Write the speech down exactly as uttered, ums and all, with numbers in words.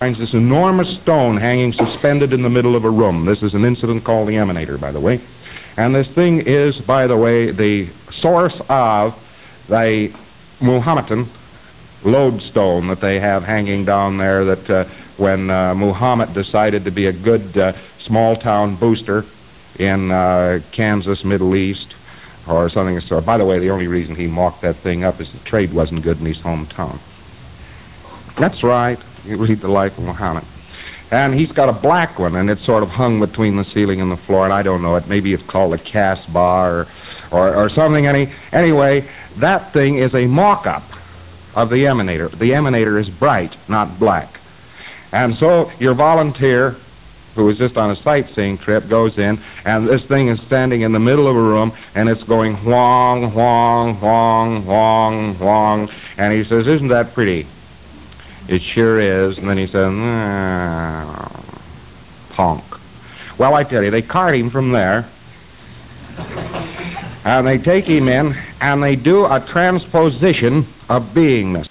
finds this enormous stone hanging suspended in the middle of a room. This is an incident called the Emanator, by the way. And this thing is, by the way, the source of the Mahometan lodestone that they have hanging down there that uh, when uh, Muhammad decided to be a good uh, small-town booster in uh, Kansas, Middle East, or something. So, by the way, the only reason he mocked that thing up is the trade wasn't good in his hometown. That's right. You read the life of Muhammad. And he's got a black one, and it's sort of hung between the ceiling and the floor, and I don't know it. Maybe it's called a Casbah or, or, or something. Any, anyway, that thing is a mock-up of the Emanator. The Emanator is bright, not black. And so your volunteer, who is just on a sightseeing trip, goes in, and this thing is standing in the middle of a room, and it's going whong, whong, whong, whong, whong, and he says, "Isn't that pretty?" "It sure is." And then he says, ah, "Punk." Well, I tell you, they cart him from there, and they take him in, and they do a transposition of beingness.